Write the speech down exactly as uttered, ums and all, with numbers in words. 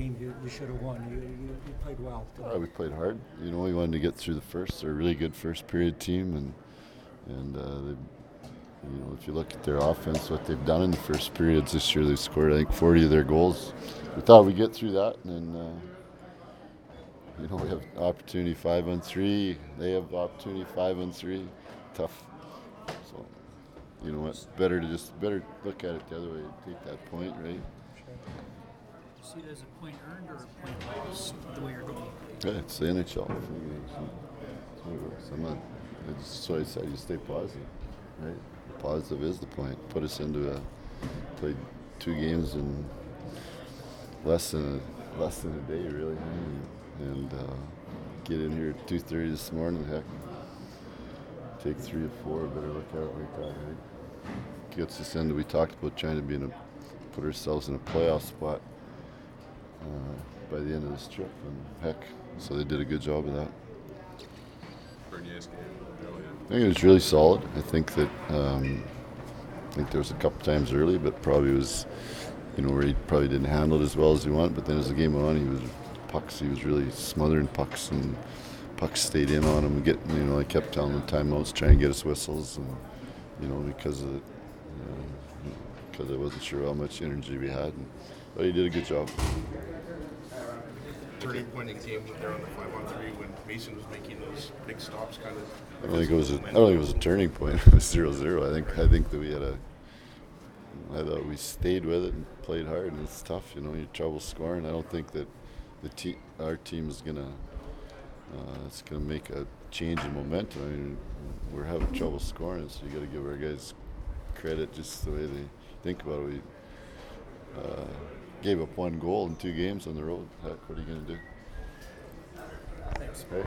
game you, you should have won. You, you, you played well today. Uh, we played hard. You know, we wanted to get through the first. They're a really good first period team, and and uh, they, you know, if you look at their offense, what they've done in the first periods this year, they've scored I think forty of their goals. We thought we'd get through that, and then, uh, you know, we have opportunity five on three. They have opportunity five on three. Tough. So, you know what? Better to just better look at it the other way. Take that point, right? See it as a point earned or a point lost, the way you're going? Yeah, it's the N H L. So I'm not, that's why I said you stay positive, right? Positive is the point. Put us into a played two games in less than a, less than a day, really, and uh, get in here at two thirty this morning. Heck, take three or four. Better look at it like that, right? Gets us into. We talked about trying to be in a put ourselves in a playoff spot uh, by the end of this trip, and heck, so they did a good job of that. Bernier's game, brilliant. I think it was really solid. I think that um, I think there was a couple times early, but probably was, you know, where he probably didn't handle it as well as he wanted. But then as the game went on, he was pucks. He was really smothering pucks, and pucks stayed in on him. Getting, you know, I kept telling him timeouts, trying to get us whistles, and you know, because of it, because I wasn't sure how much energy we had. And, but he did a good job. Turning point in the game there on the five on three when Mason was making those big stops, kind of. I don't think it was. A, I don't think it was a turning point. It was zero zero. I think. I think that we had a. I thought we stayed with it and played hard, and it's tough. You know, you have trouble scoring. I don't think that the te- our team is gonna. Uh, it's gonna make a change in momentum. I mean, we're having trouble scoring, so you got to give our guys credit just the way they think about it. We uh, gave up one goal in two games on the road. Heck, what are you gonna do? Thanks. Right?